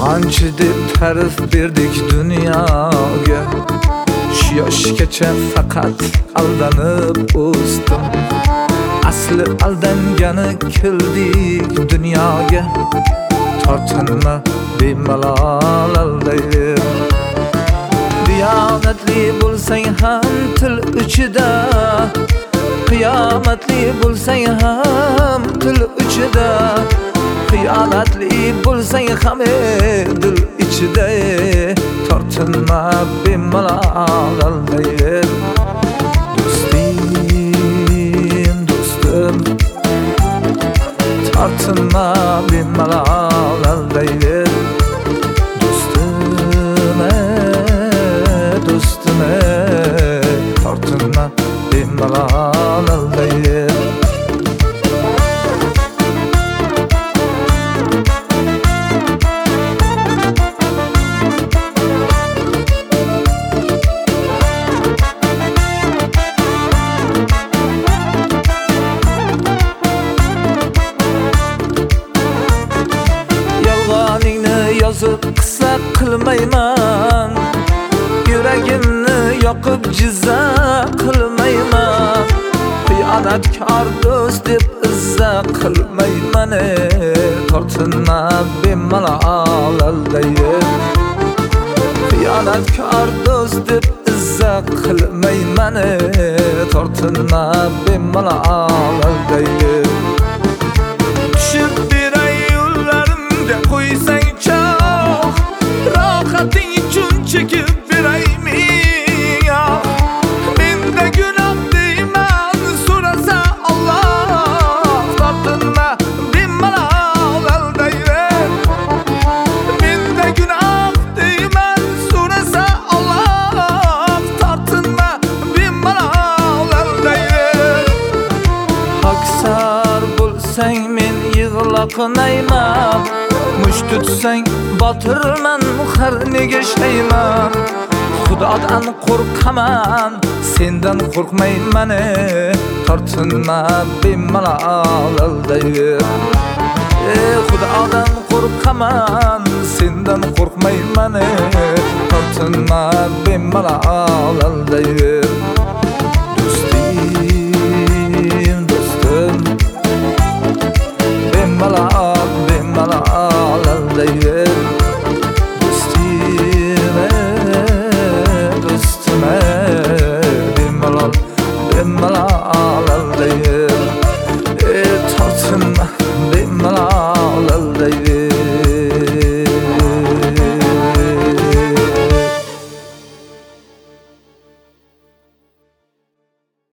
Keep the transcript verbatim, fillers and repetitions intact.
Ancha deb ta'rif berdik dunyoga, shu yoshgacha faqat aldanib o'sdim. Asli aldangani keldik dunyoga, tortinma bemalol aldayver. Diyonatli bo'lsang ham til uchida, qiyomatli bo'lsang ham til uchida, xiyonatli bo'lsang ham dil ichida, tortinma bemalol aldayver. Do'stim, do'stim, tortinma bemalol aldayver. Do'stim, do'stim, tortinma bemalol aldayver. Yozib qissa qilmayman, yuragimni yoqib jiza qilmayman. Xiyonatkor do'st deb izza qilmayman, tortinma bemalol aldayver. Xiyonatkor do'st deb izza qilmayman, tortinma bemalol aldayver. Tushib beray yo'llarimga qo'ysang rohating uchun chekib beraymi? Menda gunoh deyman, so'rasa Alloh, tortinma bemalol aldayver. Menda gunoh deyman, so'rasa Alloh, tortinma bemalol aldayver. Haksar bo'lsang men yig'loqnayman, mush tutsang botirman, har nega shayman. Xudodan qo'rqaman, sendan qo'rqmayman, tortinma bemalol aldayver. Ey Xudodan qo'rqaman, sendan qo'rqmayman, tortinma bemalol aldayver. Do'stim, do'stim, bemalol bemalol aldayver. Do'stim, do'stim, bemalol bemalol